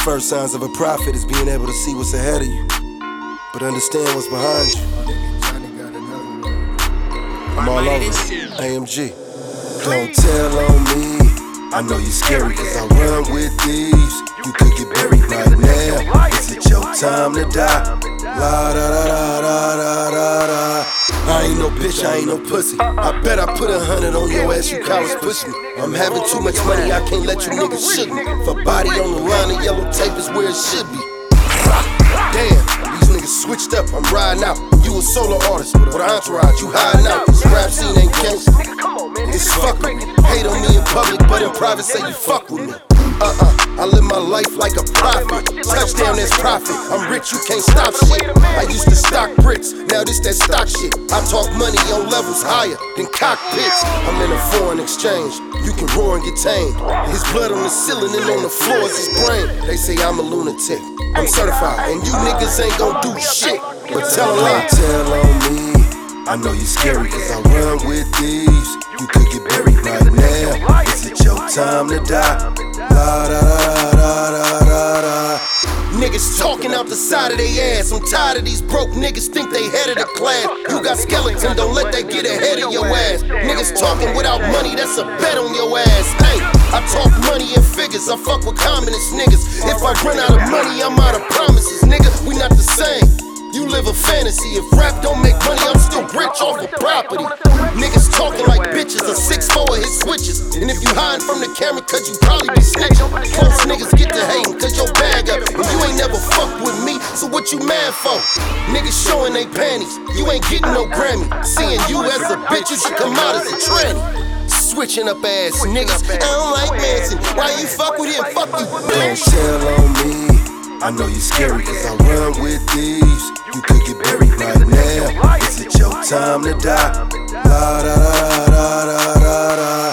first signs of a prophet is being able to see what's ahead of you, but understand what's behind you. I'm all over AMG. Don't tell on me, I know you're scary cause I run with thieves. You could get buried right now, is it your time to die? La da da da da da da da. I ain't no bitch, I ain't no pussy. I bet I put 100 on your ass, you cowards push me. I'm having too much money, I can't let you niggas shoot me. For body on the line, the yellow tape is where it should be. Damn, these niggas switched up, I'm riding out. You a solo artist, with an entourage, you hiding out. This rap scene ain't gangsta, it's fuckery. Hate on me in public, but in private say you fuck with me. I live my life like a prophet. Touchdown, that's profit. I'm rich, you can't stop shit. I used to stock bricks, now this that stock shit. I talk money on levels higher than cockpits. I'm in a foreign exchange, you can roar and get tamed. His blood on the ceiling and on the floor is his brain. They say I'm a lunatic, I'm certified, and you niggas ain't gon' do shit but tell a lie. Tell on me, I know you scary cause I run with thieves. You could get buried right now, is it your time to die? La da da da da da da. Niggas talking out the side of their ass. I'm tired of these broke niggas think they head of the class. You got skeleton, don't let that get ahead of your ass. Niggas talking without money, that's a bet on your ass. Hey, I talk money and figures, I fuck with communist niggas. If I run out of money, I'm out of promises, nigga. We not the same. You live a fantasy. If rap don't make money, I'm still rich off of property. Niggas talking like bitches, a 6'4" hit switches. And if you hiding from the camera, cause you probably be snitching. Close niggas get to hating, cause your bag up. And you ain't never fucked with me, so what you mad for? Niggas showing they panties, you ain't getting no Grammy. Seeing you as a bitch, you should come out as a tranny. Switching up ass niggas, I don't like Manson. Why you fuck with him? Fuck you, bitch. Don't tell on me, I know you scary cause I run with thieves. You could get buried right now, is it your time to die? La da da da da da da.